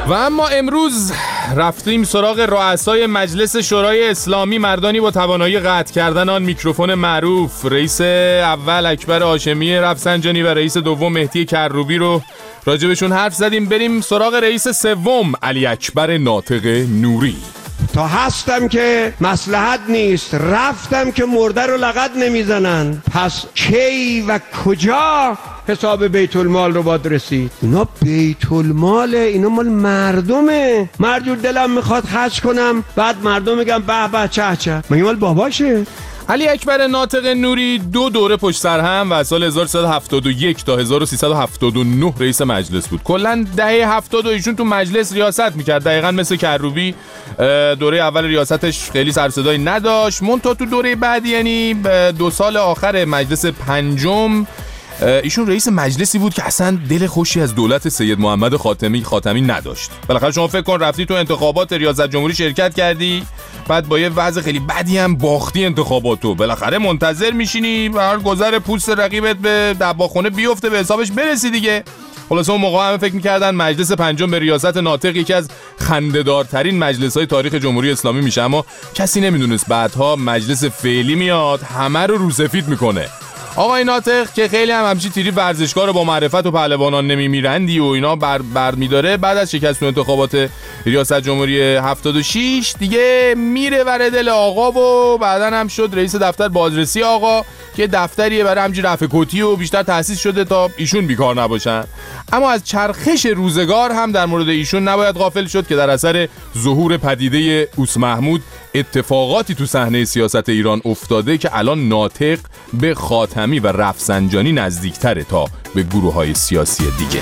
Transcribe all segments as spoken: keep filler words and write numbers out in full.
و اما امروز رفتیم سراغ رؤسای مجلس شورای اسلامی، مردانی با توانایی قطع کردن آن میکروفون معروف. رئیس اول اکبر هاشمی رفسنجانی و رئیس دوم مهدی کروبی رو راجبشون حرف زدیم. بریم سراغ رئیس سوم علی اکبر ناطق نوری. تا هستم که مصلحت نیست، رفتم که مرده رو لغت نمیزنن، پس کی و کجا حساب بیت المال رو باید رسید؟ اینا بیت الماله، اینا مال مردمه. مرجور دلم میخواد خرج کنم، بعد مردم میگم به به چه چه، مگه مال باباشه؟ علی اکبر ناطق نوری دو دوره پشت سر هم و از سال هزار و سیصد و هفتاد و یک تا هزار و سیصد و هفتاد و نه رئیس مجلس بود. کلا دهه هفتاد ایشون تو مجلس ریاست میکرد، دقیقاً مثل کروبی. دوره اول ریاستش خیلی سر و صدایی نداشت، منتها تو دوره بعدی، یعنی دو سال آخر مجلس پنجم، ایشون رئیس مجلسی بود که اصلا دل خوشی از دولت سید محمد خاتمی خاتمی نداشت. بالاخره شما فکر کن رفتی تو انتخابات ریاست جمهوری شرکت کردی، بعد با یه وضع خیلی بدی هم باختی انتخاباتو، بالاخره منتظر میشینی و هر گذر پوست رقیبت به دباخونه بیفته به حسابش برسی دیگه. خلاصه اون موقع همه فکر می‌کردن مجلس پنجم به ریاست ناطق یکی از خنده‌دارترین مجلس‌های تاریخ جمهوری اسلامی میشه، اما کسی نمیدونست بعدها مجلس فعلی میاد همه رو روسفید میکنه. آقای ناطق که خیلی هم همچی تیری ورزشکار رو با معرفت و پهلوانان نمیمیرندی و اینا بر, بر میداره، بعد از شکست انتخابات ریاست جمهوری هفتاد و شش دیگه میره ور دل آقا و بعدن هم شد رئیس دفتر بازرسی آقا که دفتریه برای همچین رفع کتی و بیشتر تأسیس شده تا ایشون بیکار نباشن. اما از چرخش روزگار هم در مورد ایشون نباید غافل شد که در اثر ظهور پدیده اوس محمود اتفاقاتی تو صحنه سیاست ایران افتاده که الان ناطق به خاتمی و رفسنجانی نزدیکتره تا به گروه‌های سیاسی دیگه.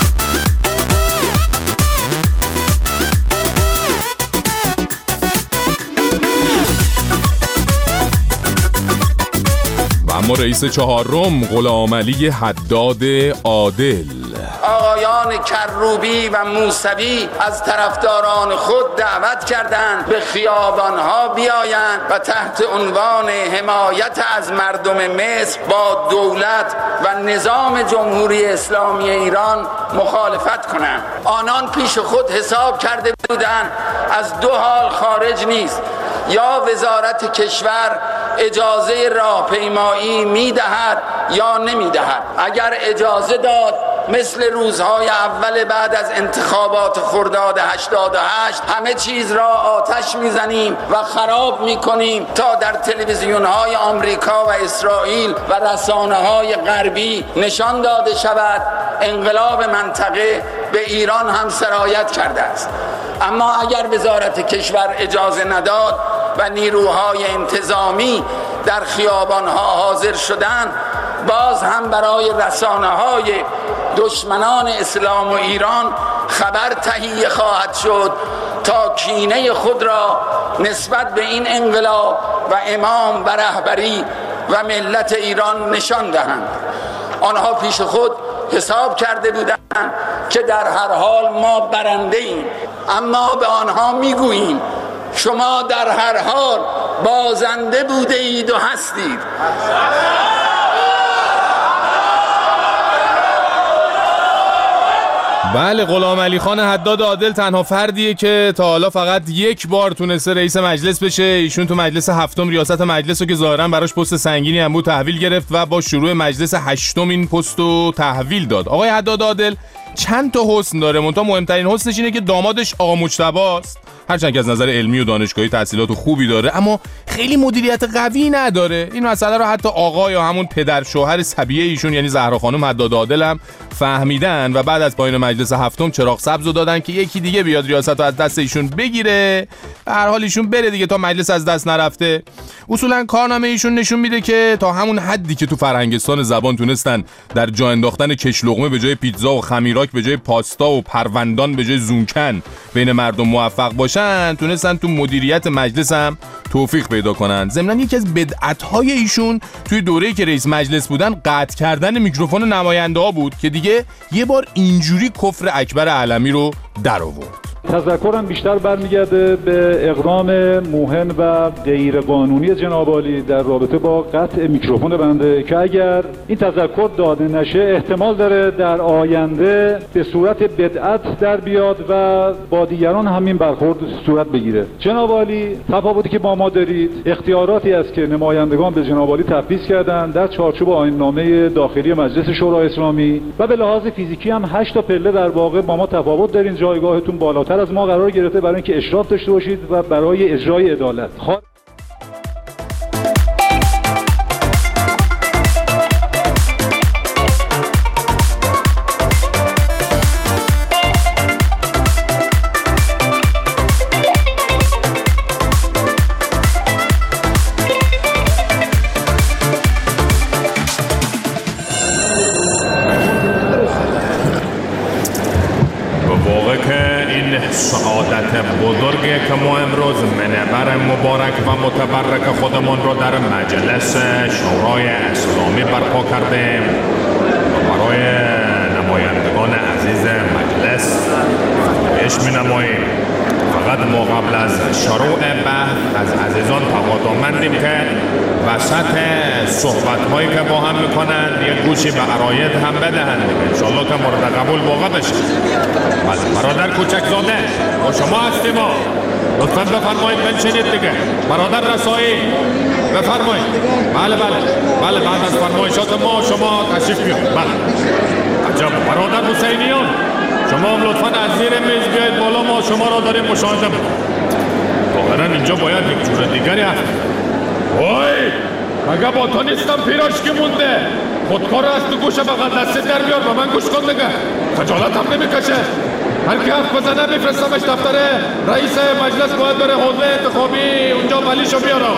و اما رئیس چهارم غلامعلی حداد عادل. آقایان کروبی و موسوی از طرفداران خود دعوت کردند به خیابانها بیایند و تحت عنوان حمایت از مردم مصر با دولت و نظام جمهوری اسلامی ایران مخالفت کنند. آنان پیش خود حساب کرده بودند از دو حال خارج نیست، یا وزارت کشور اجازه راهپیمایی میدهد یا نمیدهد. اگر اجازه داد مثل روزهای اول بعد از انتخابات خرداد هشتاد و هشت همه چیز را آتش میزنیم و خراب میکنیم تا در تلویزیونهای آمریکا و اسرائیل و رسانه‌های غربی نشان داده شود انقلاب منطقه به ایران هم سرایت کرده است. اما اگر وزارت کشور اجازه نداد و نیروهای انتظامی در خیابانها حاضر شدند، باز هم برای رسانه‌های دشمنان اسلام و ایران خبر تهیه خواهد شد تا کینه خود را نسبت به این انقلاب و امام و رهبری و ملت ایران نشان دهند. آنها پیش خود حساب کرده بودند که در هر حال ما برنده ایم، اما به آنها میگوییم شما در هر حال بازنده بوده اید و هستید. بله، غلامعلی خان حداد عادل تنها فردیه که تا حالا فقط یک بار تونسته رئیس مجلس بشه. ایشون تو مجلس هفتم ریاست مجلس رو که ظاهرا براش پست سنگینی هم بود تحویل گرفت و با شروع مجلس هشتم این پست رو تحویل داد. آقای حداد عادل چند تا حسن داره، منتها مهمترین حسنش اینه که دامادش آقا مجتباست. هرچند که از نظر علمی و دانشگاهی تحصیلات خوبی داره اما خیلی مدیریت قوی نداره. این مسئله رو حتی آقا یا همون پدر شوهر صبیه ایشون یعنی زهرا خانم حداد عادل هم فهمیدن و بعد از پایان مجلس هفتم چراغ سبز رو دادن که یکی دیگه بیاد ریاست رو از دست ایشون بگیره. به هر حال ایشون بره دیگه تا مجلس از دست نرفته. اصولا کارنامه ایشون نشون میده که تا همون حدی که تو فرهنگستان زبان تونستن در جا انداختن کش لقمه به جای پیتزا و خمیراک به جای پاستا و پروندان به جای زونکن بین مردم موفق باشن، تونستن تو مدیریت مجلس هم توفیق پیدا کنن. ضمن یکی از بدعت‌های ایشون توی دوره‌ای که رئیس مجلس بودن قطع کردن میکروفون نماینده‌ها بود که دیگه یه بار اینجوری کفر اکبر علمی رو در آورد. تذکرم بیشتر برمیگرده به اقدام موهن و غیر قانونی جناب عالی در رابطه با قطع میکروفون بنده که اگر این تذکر داده نشه احتمال داره در آینده به صورت بدعت در بیاد و با دیگران همین برخورد صورت بگیره. جناب عالی تفاوتی که با ما دارید اختیاراتی است که نمایندگان به جناب عالی تفویض کردن در چارچوب آیین‌نامه داخلی مجلس شورای اسلامی و به لحاظ فیزیکی هم هشت تا پله در واقع با ما تفاوت دارین. جایگاهتون بالاتر از ما قرار گرفته برای اینکه اشراف داشته باشید و برای اجرای عدالت. سعادت بزرگی که ما امروز منبر مبارک و متبرک خودمون رو در مجلس شورای اسلامی برپا کردیم و برای نمایندگان عزیز مجلس فتویش می نماییم. فقط ما قبل از شروع بحث از عزیزان تقاضامندیم که وسط صحبت هایی که با هم میکنند یک گوشی به عراید هم بدهند انشالله که مورد قبول واقع بشه. برادر کوچک زاده با شما هستیم ما، لطفا بفرمایید بنشینید دیگه. برادر رسایی بفرمایید. بله بله بله بعد از فرمایشات ما شما تشریف بیارید. بله عجب. برادر حسینیان شما هم لطفا از زیر میز بیایید بالا، ما شما را داریم مشاهده میکنیم. واقعا اینجا باید یک جور دیگری هست. وای مگه با تو نیستم پیراشکی مونده، خودکار از تو گوشه بغل دستی در بیار و من گوش کن دیگه. خجالت هم نمیکشه. هر کی حرف بزنه میفرستمش دفتر رئیس مجلس، باید بره حوزه انتخابی اونجا ولیشو بیاره.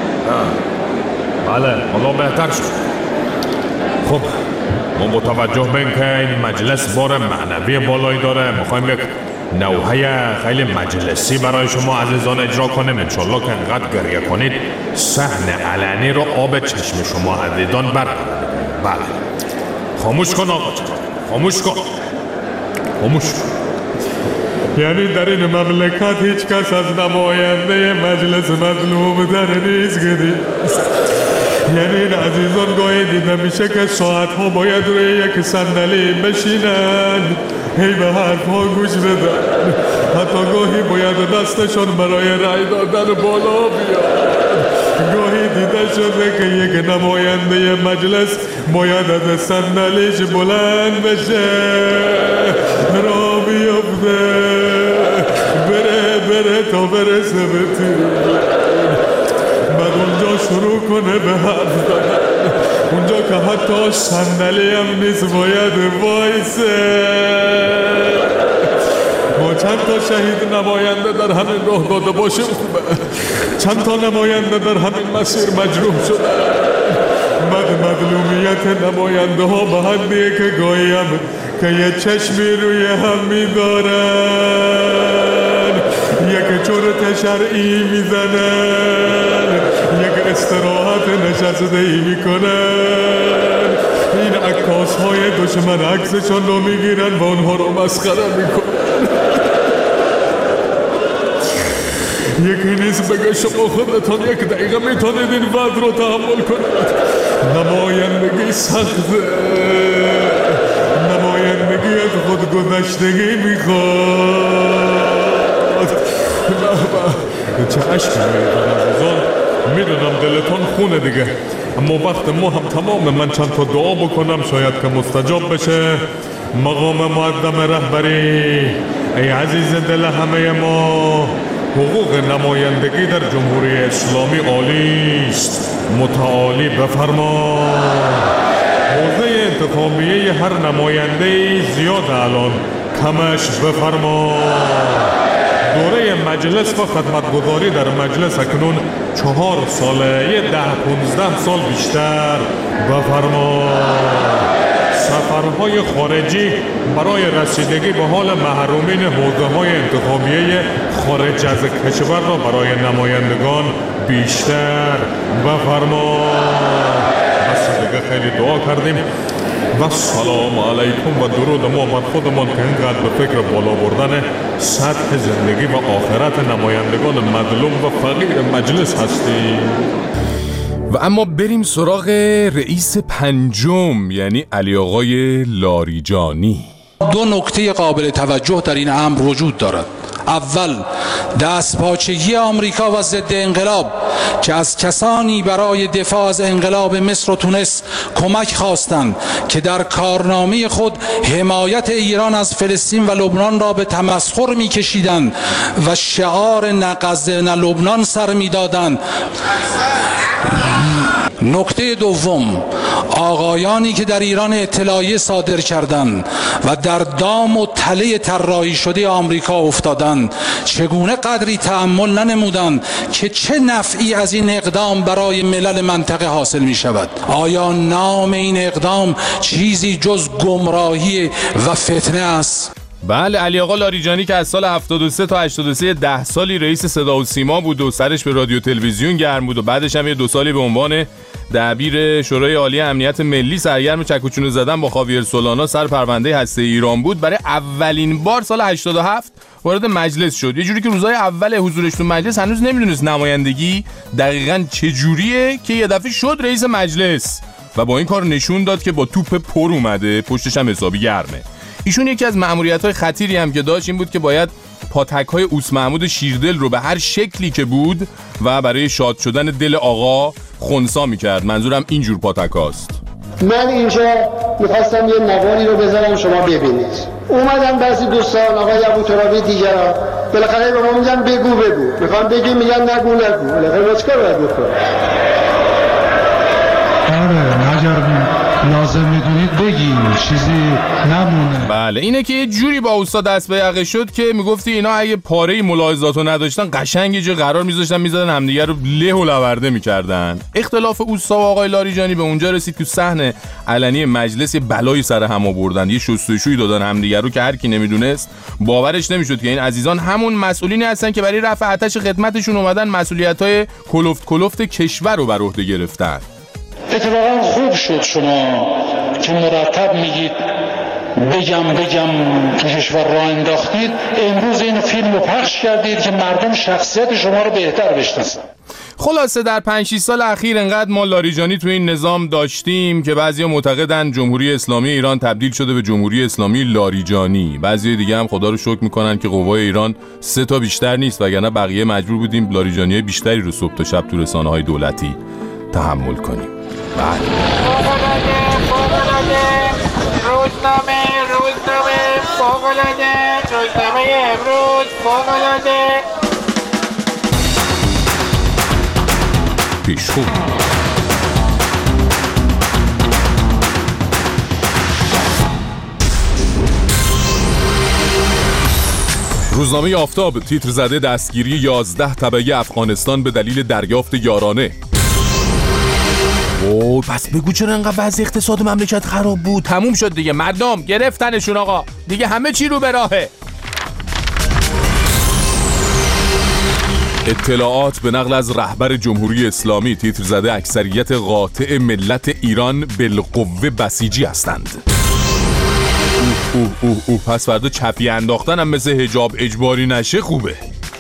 بله حالا بهتر شد. خب ما متوجه بین که این مجلس بار معنوی بالایی داره، میخوایم یک نوحه خیلی مجلسی برای شما عزیزان اجرا کنیم. انشالله که انقدر گریه کنید صحن علنی رو آب چشم شما عزیزان بر. بله خاموش کن آقا جان، خاموش کن، خاموش کن. یعنی در این مملکت هیچ کس از نماینده مجلس مظلوم در نیست گدی. یعنی این عزیزان گاهی دیده میشه که ساعتها باید روی یک صندلی بشینن، هی به حرفها گوش بدن، حتی گاهی باید دستشون برای رأی دادن بالا بیاد. گاهی دیده شده که یک نماینده مجلس باید از صندلیش بلند بشه، را بیفته، بره بره تا برسه به تیر، بعد اونجا شروع کنه به حرف دادن. اونجا که حتی صندلی هم نیست باید وایسه. ما چند تا شهید نماینده در همین راه داده باشیم خوبه، چند تا نماینده در همین مسیر مجروح شده. بعد مظلومیت نماینده ها به حدیه که گاهی هم که یه چشمی روی هم میدارن، یک چرت شرعی میزنن، یک استراحت نشسته ای میکنن. این عکاس های دشمن عکسشان رو میگیرن و اونها رو مسخره میکنن. یکی نیست بگه شما خودتان یک دقیقه میتونید این وضع رو تحمل کنید. نمایندگی سخته، نمایندگی از خودگذشتگی میخواد. چه عشقی میدونم عزیزان، میدونم دلتان خونه دیگه، اما وقت ما هم تمامه. من چند تا دعا بکنم شاید که مستجاب بشه. مقام معظم رهبری، ای عزیز دل همه ما، حقوق نمایندگی در جمهوری اسلامی عالی است، متعالی بفرما. حوزه انتخابیه هر نماینده زیاد الان، کمش بفرما. دوره مجلس و خدمتگزاری در مجلس اکنون چهار ساله، یه ده پونزده سال بیشتر بفرما. سفرهای خارجی برای رسیدگی به حال محرومین حوزه های انتخابیه خارج از کشور را برای نمایندگان بیشتر بفرما. بس دیگه خیلی دعا کردیم. و سلام علیکم و درود ما بر خودمان که اینقدر به فکر بالا بردن سطح زندگی و آخرت نمایندگان مظلوم و فقیر مجلس هستیم. و اما بریم سراغ رئیس پنجم، یعنی علی آقای لاریجانی. دو نکته قابل توجه در این امر وجود دارد. اول، دستپاچگی آمریکا و ضد انقلاب که از کسانی برای دفاع از انقلاب مصر و تونس کمک خواستند که در کارنامه خود حمایت ایران از فلسطین و لبنان را به تمسخر می‌کشیدند و شعار نه غزه نه لبنان سر می‌دادند. نکته دوم، آقایانی که در ایران اطلاعیه صادر کردند و در دام و تله طراحی شده آمریکا افتادند چگونه قدری تأمل ننمودند که چه نفعی از این اقدام برای ملل منطقه حاصل می شود؟ آیا نام این اقدام چیزی جز گمراهی و فتنه است؟ بله، علی آقا لاریجانی که از سال هفتاد و سه تا هشتاد و سه ده سالی رئیس صدا و سیما بود و سرش به رادیو تلویزیون گرم بود و بعدش هم یه دو سالی به عنوان دبیر شورای عالی امنیت ملی سرگرم چکوچونه زدن با خاویر سولانا سر پرونده هسته ایران بود. برای اولین بار سال هشتاد و هفت وارد مجلس شد، یه جوری که روزهای اول حضورش تو مجلس هنوز نمیدونست نمایندگی دقیقاً چه جوریه که یه دفعه شد رئیس مجلس و با این کار نشون داد که با توپ پر اومده، پشتش هم حسابی گرمه. ایشون یکی از مأموریت‌های خطیری هم که داشت این بود که باید پاتک‌های اوس محمود شیردل رو به هر شکلی که بود و برای شاد شدن دل آقا خنثی می‌کرد. منظورم اینجور پاتک‌هاست. من اینجا می‌خواستم یه نواری رو بذارم شما ببینید. اومدن بعضی دوستان آقای ابوترابی دیگران بالاخره به ما میگن بگو بگو. میخوام بگی میگن نگو نگو. بالاخره چیکار باید بکنم؟ آره اگر لازم میدونید بگین چیزی نمونه. بله، اینه که یه جوری با استاد دست به یقه شد که میگفتی اینا اگه پاره ملاحظاتو نداشتن قشنگ یه جا قرار میذاشتن میزدن همدیگه رو له و لورده میکردن. اختلاف اوستا و آقای لاریجانی به اونجا رسید که صحنه علنی مجلس یه بلایی سر هم آوردن، یه شستشویی دادن همدیگه رو که هر کی نمیدونست باورش نمیشد که این عزیزان همون مسئولینی هستن که برای رفع آتش خدمتشون اومدن مسئولیت‌های کلفت کلفت کشور رو بر عهده گرفتن. اتفاقا خوب شد شما که مرتب میگید بگم بگم تو کشور راه انداختید، امروز این فیلم رو پخش کردید که مردم شخصیت شما رو بهتر بشناسن. خلاصه در پنج شش سال اخیر انقدر ما لاریجانی تو این نظام داشتیم که بعضیا معتقدن جمهوری اسلامی ایران تبدیل شده به جمهوری اسلامی لاریجانی، بعضی دیگه هم خدا رو شکر میکنن که قوای ایران سه تا بیشتر نیست وگرنه بقیه مجبور بودیم لاریجانیای بیشتری رو صبح تا شب تو رسانه‌های دولتی تحمل کنیم. بله. روزنامه روزنامه فوق‌العاده روزنامه امروز فوق‌العاده پیشخو. روزنامه آفتاب تیتر زده دستگیری یازده تبعه افغانستان به دلیل دریافت یارانه. اوه پس بگو چرا انقدر وضع اقتصاد مملکت خراب بود؟ تموم شد دیگه، مردم گرفتنشون آقا، دیگه همه چی رو به راهه. اطلاعات به نقل از رهبر جمهوری اسلامی تیتر زده اکثریت قاطع ملت ایران بالقوه بسیجی هستند. اوه اوه اوه اوه پس فردا چپی انداختن هم مثل حجاب اجباری نشه خوبه.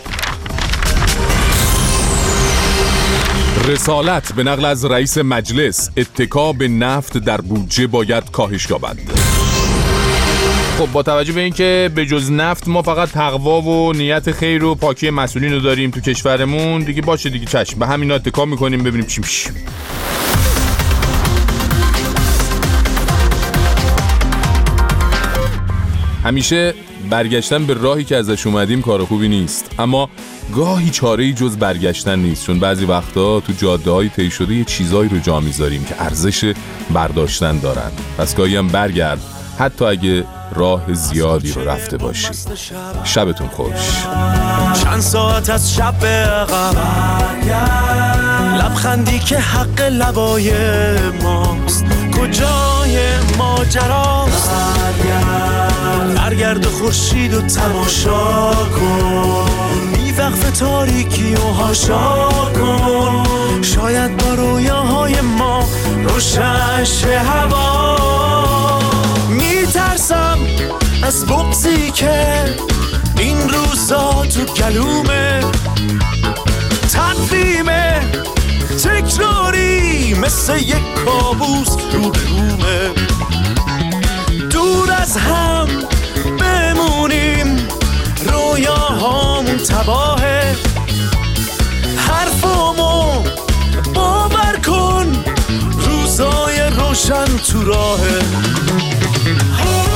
رسالت به نقل از رئیس مجلس اتکا به نفت در بودجه باید کاهش یابد. خب با توجه به اینکه به جز نفت ما فقط تقوا و نیت خیر و پاکی مسئولین رو داریم تو کشورمون دیگه، باشه دیگه چشم به همینا اتکا میکنیم ببینیم چی میشه. همیشه برگشتن به راهی که ازش اومدیم کار خوبی نیست، اما گاهی چاره‌ای جز برگشتن نیست، چون بعضی وقتا تو جاده‌های طی شده یه چیزایی رو جا میذاریم که ارزش برداشتن دارن. پس گاهی هم برگرد حتی اگه راه زیادی رو رفته باشی. شبتون خوش. چند ساعت از شب به عقب، لبخندی که حق لبای ماست، کجای ماجراست؟ برگرد و خورشید و تماشا کن، بی وقف تاریکی و هاشا کن، شاید با رویاهای ما روشن شه هوا. میترسم از بغضی که این روزا تو گلومه، تقویمه تکراری مثل یک کابوس رو به رومه. دور از هم بمونیم رویاهامون تباهه، حرفامو باور کن روزای روشن تو راهه.